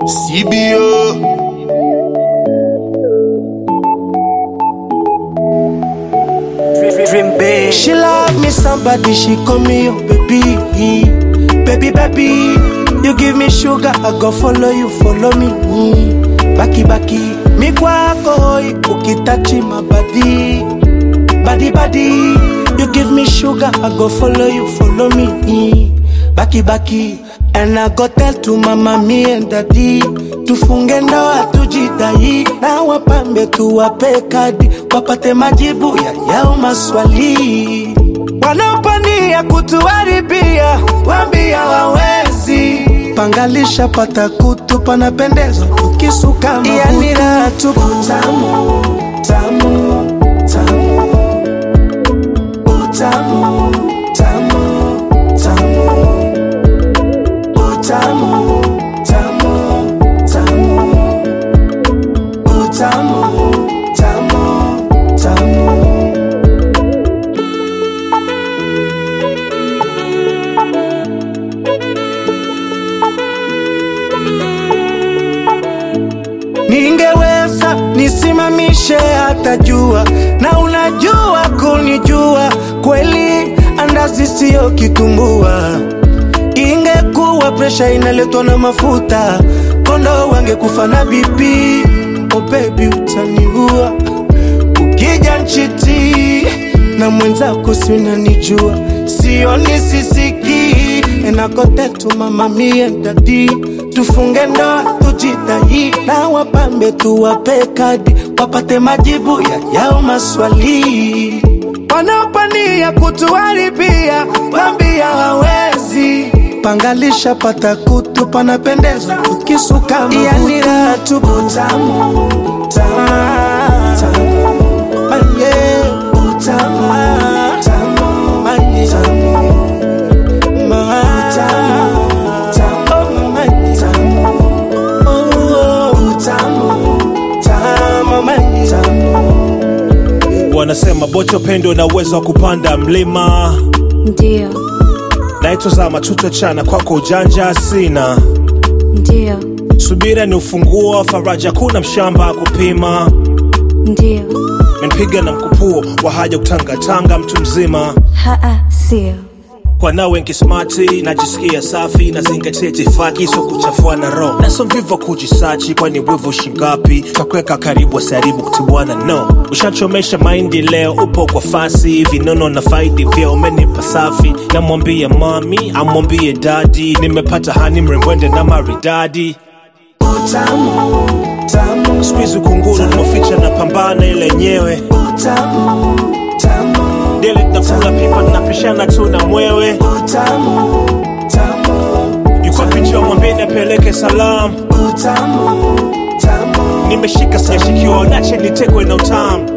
CBO. Dream big. She love me somebody, she call me oh baby. Baby, baby, you give me sugar, I go follow you, follow me. Baki, baki, mi kwako hoi, ukitachi my body. Body, body, you give me sugar, I go follow you, follow me. Baki, baki, and I go tell to mama, me and daddy. Tufunge ndoa tujidai, na wapambe tuwape kadi, wapate majibu yao maswali. Wanapania kutuharibia, wambia wawezi. Pangalisha pata kutu, panapendeza tukisuka mabutu. Yani raha tupu. Utamu, tamu, tamu. Utamu, tamu, tamu. Utamu, tamu, tamu. Utamu, tamu, tamu. Ningeweza nisimamishe hata jua, na unajua kunijua kweli, andazi sio kitumbua. Ingekuwa pressure inaletwa na mafuta, kondo wangekufa na BP. Oh baby utaniua ukija nchiti, na mwenzako si unanijua, sioni sisiki. And I go tell to mama, me and daddy, tufunge ndoa tujidai, na wapambe tuwape kadi, wapate majibu yao maswali. Wanapania kutuharibia, wambia hawezi. Pangalisha pata kutu, panapendeza tukisuka mabutu. Yani raha tupu. Utamu, tamu, tamu. Manye, utamu, tamu, manye, tamu. Wanasema bocho pendo na uwezo wa kupanda mlima. Ndio. Naitozama tutachana kwako ujanja sina. Ndio. Subira ni ufunguo, faraja kuna mshamba kupima. Ndio. Menipiga na mkupuo wa haja kutangatanga mtu mzima. Sio. Kwa nawe nkismati, najisikia safi, nazingatia itifaki, so kuchafua na roho. Na so mvivo kujisachi, kwani wivu shingapi, takweka karibu asaribu kutibuana no. Ushachomesha maindi leo, upo kwa fasi, vinono na faidi vya umenipa safi. Na mwambie mami, amwambie daddy, nimepata hani mrembwende na maridadi. Utamu, tamu. Squeeze kunguru, moficha na pambana ile nyewe. Utamu, tamu. Dele tunakula pipa, tunapishana tu na mwewe. Utamu, tamu. Yuko picha mwambie apeleke salamu. Utamu, tamu. Nimeshika sijashikiwa, nache nitekwe na utamu.